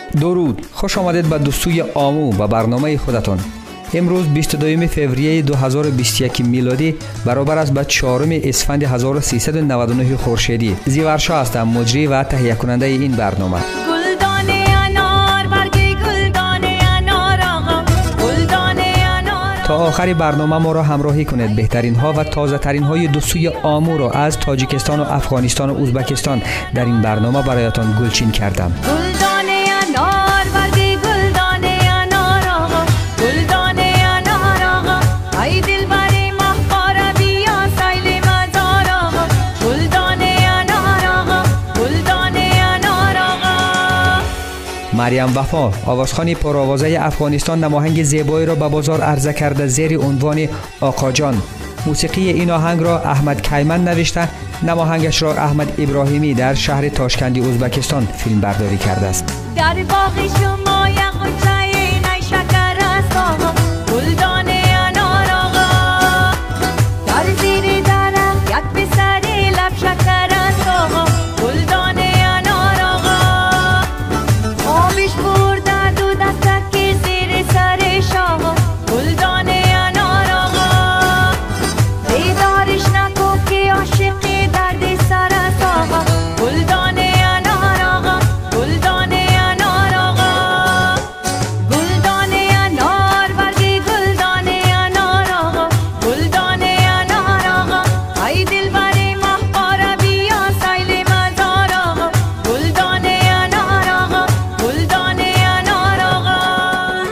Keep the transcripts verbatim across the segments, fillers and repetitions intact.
درود، خوش آمدید به دوستوی آمو و برنامه خودتان. امروز بیست و دوم فوریه دو هزار و بیست و یک میلادی برابر است با چهارم اسفند هزار و سیصد و نود و نه خورشیدی. زیورشا هستم، مجری و تهیه کننده این برنامه. تا آخر برنامه ما را همراهی کنید. بهترین ها و تازه ترین های دوستوی آمو را از تاجیکستان و افغانستان و ازبکستان در این برنامه برایتان گلچین کردم. مریم وفا، آوازخوان پرآوازه افغانستان، نماهنگ زیبایی را به بازار عرضه کرده زیر عنوان آقا جان. موسیقی این آهنگ را احمد کیمن نوشته، نماهنگش را احمد ابراهیمی در شهر تاشکندی ازبکستان فیلم برداری کرده است. در باغ شما یک غنچه نیشکر است آقا، گلدانه انار آقا، در زیر درخت یک پسر لب شکر است آقا، گلدانه انار آقا، آبش برده دو دستکی زیر سرش آقا، گلدانه انار آقا، بیدارش نکن که عاشقی درد سر است آقا، گلدانه انار آقا، گلدانه انار آقا، گلدانه انار برگی گلدانه انار آقا، گلدانه انار آقا، ای دلبر ماه بیا سیل مزار آقا، گلدانه انار آقا، گلدانه انار آقا.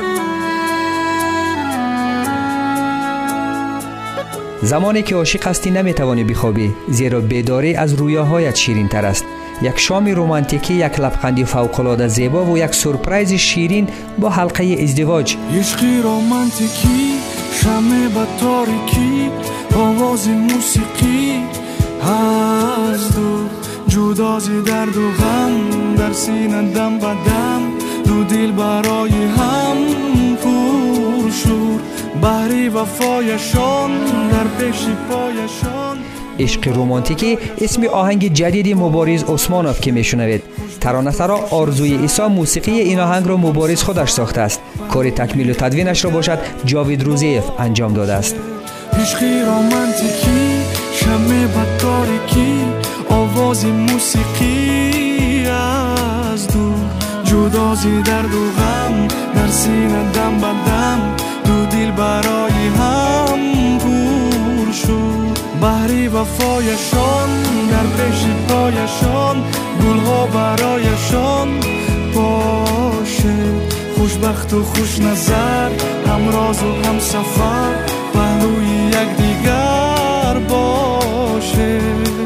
زمانی که عاشق هستی نمیتوانی بخوابی، زیرا بیداری از رویاهایت شیرین تر است. یک شام رومانتیکی، یک لبخندی فوق‌العاده زیبا و یک سورپرایز شیرین با حلقه ازدواج. عشقی رومانتیکی، شمع با تاریکی، آواز موسیقی از دور، جدازی درد و غم در سینه دم با دم، دو دل برای هم پرشور، بحری وفایشان در پیش پایشان. عشق رومانتیکی اسم آهنگ جدید مبارز عثمانوف که میشنوید. ترانه‌سرا آرزوی عیسی موسیقی این آهنگ را مبارز خودش ساخته است. کار تکمیل و تدوینش را باشد جاوید روزیف انجام داده است. عشق رومانتیکی، شمع با تاریکی، آواز موسیقی از دور، جدازی درد و غم در سینه دم با دم، دو دل برای هم پر شد، بحری وفایشان در پیش پایشان، گلها برایشان باشه، خوشبخت و خوش نظر، همراز و هم سفر، پهلوی یک دیگر باشه،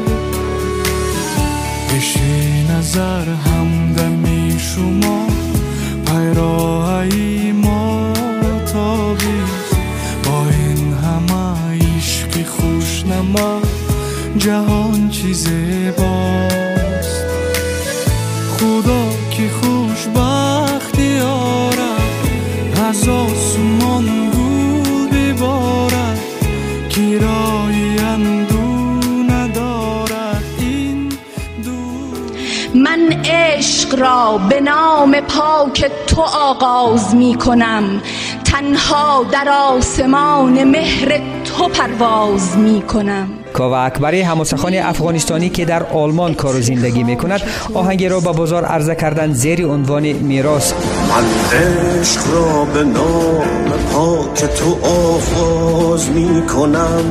پیش نظر همدمی شما، پیراهی ما تابیست، با این همه عشق خوشنما، جهان چیز باست. خدا که خوشبختی آرد، از آسمان گل ببارد، کرایی اندو ندارد این دور. من عشق را به نام پاک تو آغاز می کنم، تنها در آسمان مهر تو پرواز می کنم. کاوه اکبری، هموسخان افغانستانی که در آلمان کار و زندگی می کند، آهنگ را به بازار عرضه کردن زیر عنوان میراث. من عشق را به نام پاک تو آغاز می کنم،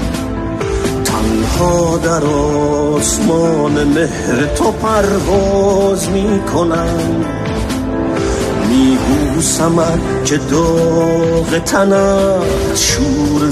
تنها در آسمان مهر تو پرواز می کنم، می بوسمت که داغ تنت شور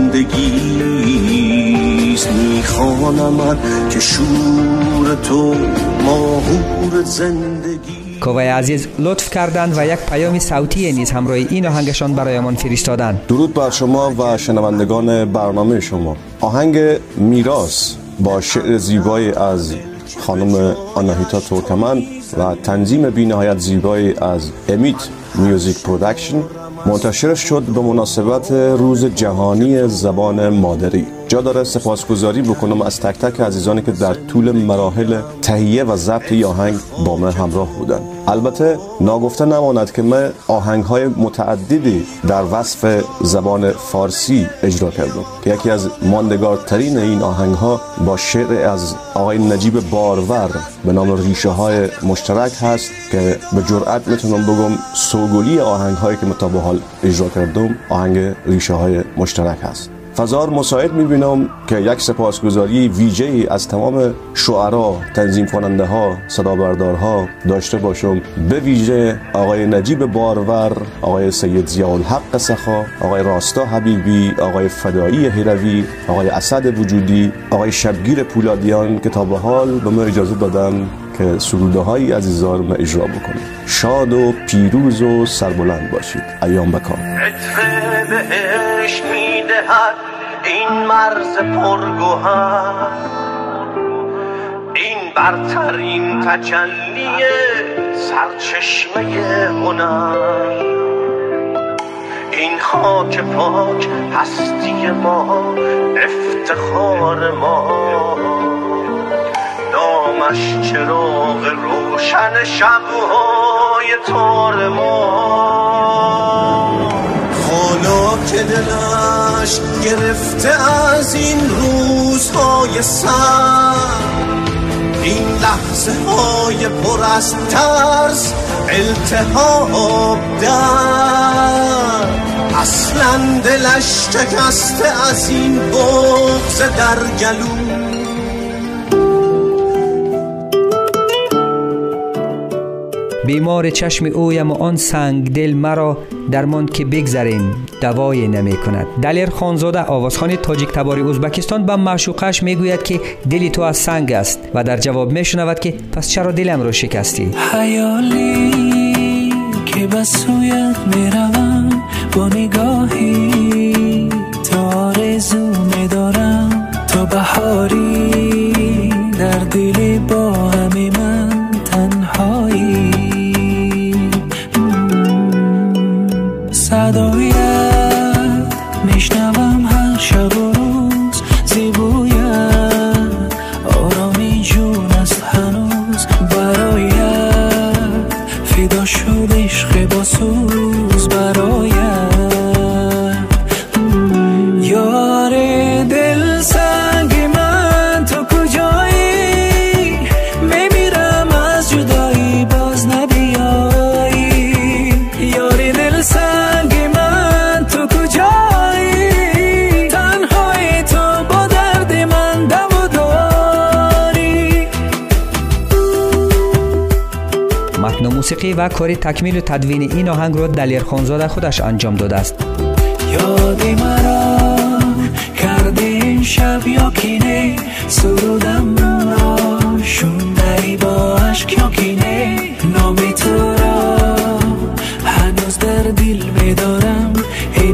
زندگیست، می خوانمت که شور تو ماهور زندگی. کاوه عزیز لطف کردند و یک پیام صوتی نیز همراه این آهنگشان برایمان فرستادند. درود بر شما و شنوندگان برنامه شما. آهنگ میراث با شعر زیبایی از خانم آناهیتا ترکمن و تنظیم بی‌نهایت زیبایی از امیت میوزیک پرودکشن منتشر شد به مناسبت روز جهانی زبان مادری. جا داره سپاسگزاری بکنم از تک تک عزیزانی که در طول مراحل تهیه و ضبط این آهنگ با من همراه بودن. البته ناگفته نماند که من آهنگ‌های متعددی در وصف زبان فارسی اجرا کردم که یکی از ماندگارترین این آهنگ‌ها با شعر از آقای نجیب بارور به نام ریشه های مشترک هست که به جرئت میتونم بگم سوگلی آهنگ‌هایی که من تا به حال اجرا کردم آهنگ ریشه های مشترک هست. فضا مساعد میبینم که یک سپاسگزاری ویژه‌ای از تمام شعرا، تنظیم کننده ها، صدابردارها داشته باشم، به ویژه آقای نجیب بارور، آقای سید ضیاءالحق سخا، آقای راستا حبیبی، آقای فدایی هروی، آقای اسد وجودی، آقای شبگیر پولادیان که تا به حال به ما اجازه دادن که سروده های عزیزان ما اجرا بکنیم. شاد و پیروز و سربلند باشید. ایام بکام. عطر بهش میدهد این مرز پرگوهر، این برترین تجلی سرچشمه هنر، این خاک پاک هستی ما، افتخار ما، نامش چراغ روشن شبهای تار ما. خاک دلش گرفته از این روزهای سر، این لحظه های پر از ترس، التهاب در، اصلا دلش شکسته از این بغض در گلو. بیمار چشم اویم آن سنگ دل مرا درمان که بگذریم دوای نمی کند. دلیر خانزاده آوازخوان تاجیک تباری ازبکستان به معشوقش میگوید که دلی تو از سنگ است و در جواب میشنود که پس چرا دلم رو شکستی؟ خیالی که به سویت میروم با نگاهی تا آرزو میدارم تا بهاری در دل با همه من تنهایی. صدایت میشنوم هر شب و روز، زیبویت آرامی جون است هنوز، برایت فدا شد عشق با سوز، برایت یار دل سنگ من تو کجایی؟ میمیرم از جدایی باز نبیایی. یار دل سنگ من تو کجایی؟ تنهای تو با درد من دوا داری. متن موسیقی و کار تکمیل و تدوین این آهنگ را دلیر خانزاده خودش انجام داده است. یادی مرا کرده این شب یا کینه، سرودم را شوندری با عشق یا کینه، نام تو را هنوز در دل میدارم ای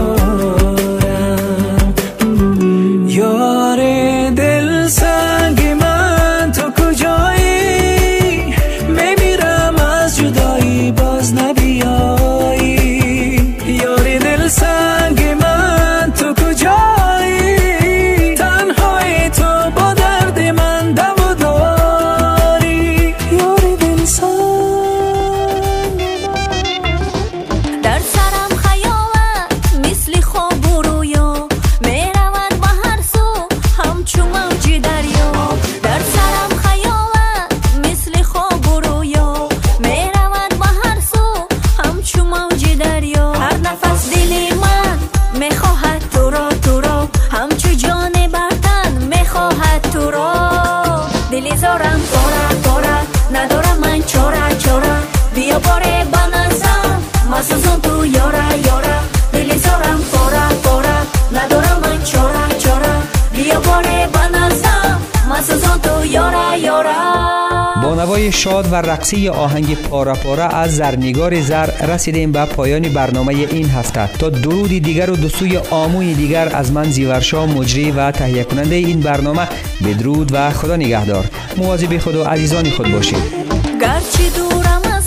نگارم. یار دل سنگ من تو کجایی؟ میمیرم از جدایی باز نبیایی. یار دل سنگ من تو کجایی؟ تنهای تو با درد من دوا داری. یار دل سنگ در سرم خیالت مثل خواب و رویا، میرود به هر سو همچون موج دریا. در سرم خیالت مثل خواب و رویا، میرود به هر سو همچون موج دریا. هر نفس دل من میخواهد تو را تو را، همچون جان برتن میخواهد تو را. دل زارم پاره پاره ندارم من چاره چاره، بیا باره بنازم مسوزم تو یاره یاره. دل زارم پاره پاره ندارم من چاره چاره، بیا باره بنازم مسوزم تو یاره یاره. با نوای شاد و رقصی آهنگ پارا پارا از زرنگار زر رسیدیم به پایان برنامه این هفته. تا درودی دیگر و دوستوی آموی دیگر از من زیورشا مجری و تهیه کننده این برنامه، بدرود و خدا نگهدار. مواظب خود و عزیزان خود باشید. گرچه دورم